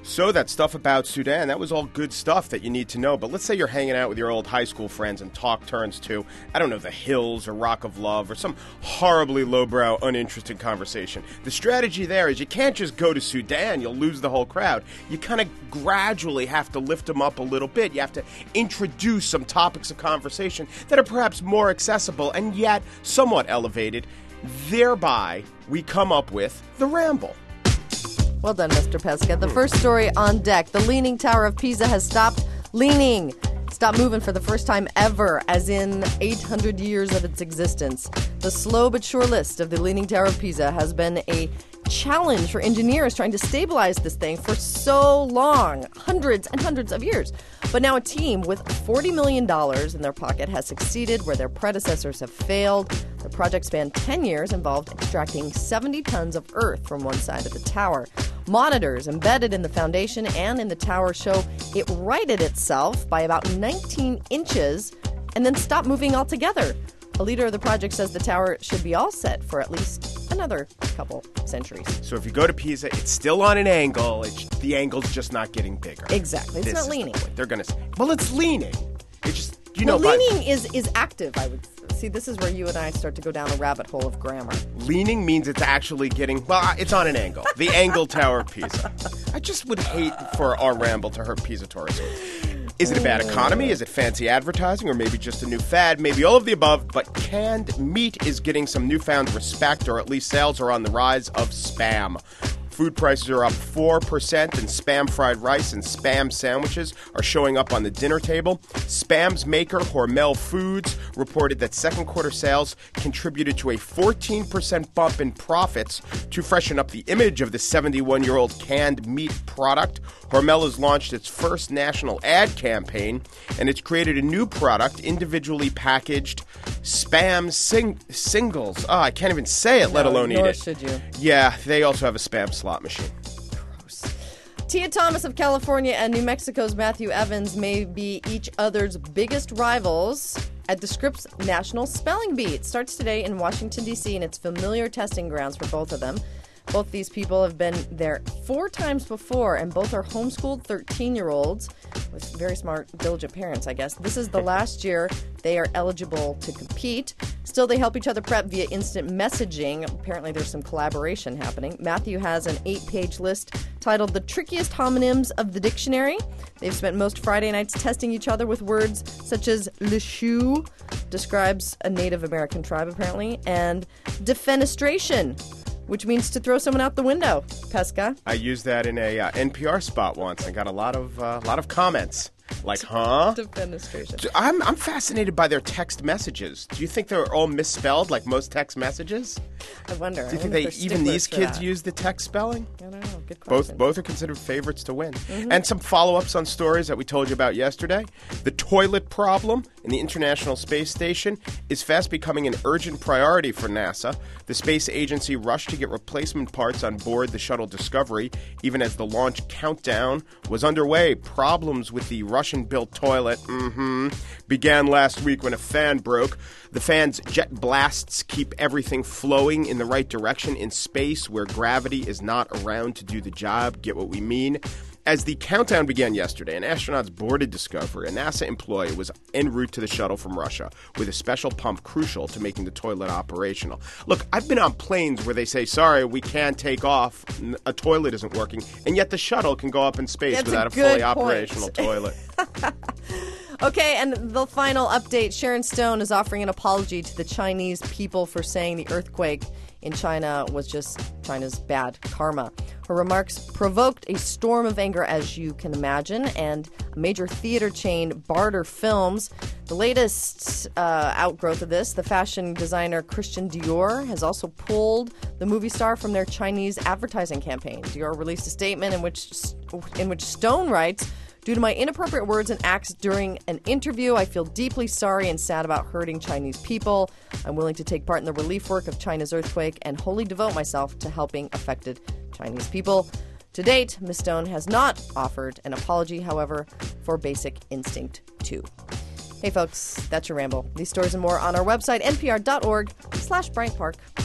So that stuff about Sudan, that was all good stuff that you need to know. But let's say you're hanging out with your old high school friends and talk turns to, I don't know, the Hills or Rock of Love or some horribly lowbrow, uninteresting conversation. The strategy there is you can't just go to Sudan. You'll lose the whole crowd. You kind of gradually have to lift them up a little bit. You have to introduce some topics of conversation that are perhaps more accessible and yet somewhat elevated. Thereby, we come up with The Ramble. Well done, Mr. Pesca. The first story on deck. The Leaning Tower of Pisa has stopped leaning. Stopped moving for the first time ever, as in 800 years of its existence. The slow but sure list of the Leaning Tower of Pisa has been a challenge for engineers trying to stabilize this thing for so long, hundreds and hundreds of years. But now a team with $40 million in their pocket has succeeded where their predecessors have failed. The project spanned 10 years, involved extracting 70 tons of earth from one side of the tower. Monitors embedded in the foundation and in the tower show it righted itself by about 19 inches and then stopped moving altogether. A leader of the project says the tower should be all set for at least another couple centuries. So if you go to Pisa, it's still on an angle. The angle's just not getting bigger. Exactly. It's not leaning. They're going to say, well, it's leaning. It's just, leaning is active, I would see. This is where you and I start to go down a rabbit hole of grammar. Leaning means it's actually getting, it's on an angle. The Angle Tower of Pisa. I just would hate for our ramble to hurt Pisa tourism. Is it a bad economy? Is it fancy advertising? Or maybe just a new fad? Maybe all of the above. But canned meat is getting some newfound respect, or at least sales are on the rise of Spam. Food prices are up 4%, and Spam fried rice and Spam sandwiches are showing up on the dinner table. Spam's maker, Hormel Foods, reported that second quarter sales contributed to a 14% bump in profits to freshen up the image of the 71-year-old canned meat product. Hormel has launched its first national ad campaign, and it's created a new product, individually packaged Spam singles. I can't even say it, let alone eat it. Nor should you. Yeah, they also have a Spam slot machine. Gross. Tia Thomas of California and New Mexico's Matthew Evans may be each other's biggest rivals at the Scripps National Spelling Bee. It starts today in Washington, D.C., and it's familiar testing grounds for both of them. Both these people have been there 4 times before, and both are homeschooled 13-year-olds with very smart, diligent parents, I guess. This is the last year they are eligible to compete. Still, they help each other prep via instant messaging. Apparently, there's some collaboration happening. Matthew has an 8-page list titled The Trickiest Homonyms of the Dictionary. They've spent most Friday nights testing each other with words such as Le Chou, describes a Native American tribe, apparently, and defenestration, which means to throw someone out the window. Pesca? I used that in a NPR spot once. I got a lot of comments. Like, huh? Defenestration. I'm fascinated by their text messages. Do you think they're all misspelled like most text messages? I wonder. Do you think even these kids use the text spelling? I don't know. Good question. Both are considered favorites to win. Mm-hmm. And some follow-ups on stories that we told you about yesterday. The toilet problem in the International Space Station is fast becoming an urgent priority for NASA. The space agency rushed to get replacement parts on board the shuttle Discovery, even as the launch countdown was underway. Problems with the Russian-built toilet began last week when a fan broke. The fan's jet blasts keep everything flowing in the right direction in space where gravity is not around to do the job. Get what we mean? As the countdown began yesterday and astronauts boarded Discovery, a NASA employee was en route to the shuttle from Russia with a special pump crucial to making the toilet operational. Look, I've been on planes where they say, sorry, we can't take off, a toilet isn't working, and yet the shuttle can go up in space without a fully operational toilet. Okay, and the final update. Sharon Stone is offering an apology to the Chinese people for saying the earthquake in China was just China's bad karma. Her remarks provoked a storm of anger, as you can imagine, and a major theater chain, Barter Films. The latest outgrowth of this, the fashion designer Christian Dior, has also pulled the movie star from their Chinese advertising campaign. Dior released a statement in which Stone writes, "Due to my inappropriate words and acts during an interview, I feel deeply sorry and sad about hurting Chinese people. I'm willing to take part in the relief work of China's earthquake and wholly devote myself to helping affected Chinese people." To date, Ms. Stone has not offered an apology, however, for Basic Instinct 2. Hey folks, that's your ramble. These stories and more on our website, npr.org/Bryant Park.